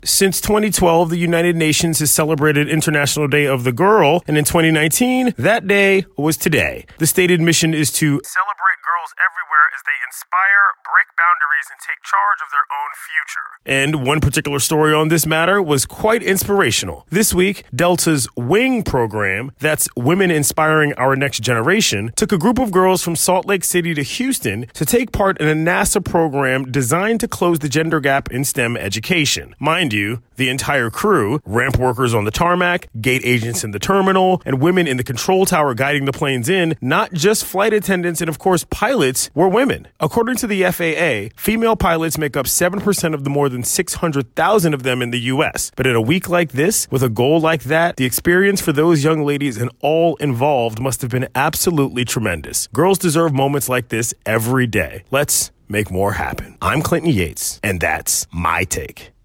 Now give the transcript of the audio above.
Since 2012, the United Nations has celebrated International Day of the Girl, and in 2019, that day was today. The stated mission is to celebrate girls everywhere as they inspire, break boundaries, and take charge of their own future. And one particular story on this matter was quite inspirational. This week, Delta's WING program, that's Women Inspiring Our Next Generation, took a group of girls from Salt Lake City to Houston to take part in a NASA program designed to close the gender gap in STEM education. Mind you, the entire crew, ramp workers on the tarmac, gate agents in the terminal, and women in the control tower guiding the planes in, not just flight attendants and of course pilots, were women. According to the FAA, female pilots make up 7% of the more than 600,000 of them in the U.S. But in a week like this, with a goal like that, the experience for those young ladies and all involved must have been absolutely tremendous. Girls deserve moments like this every day. Let's make more happen. I'm Clinton Yates, and that's my take.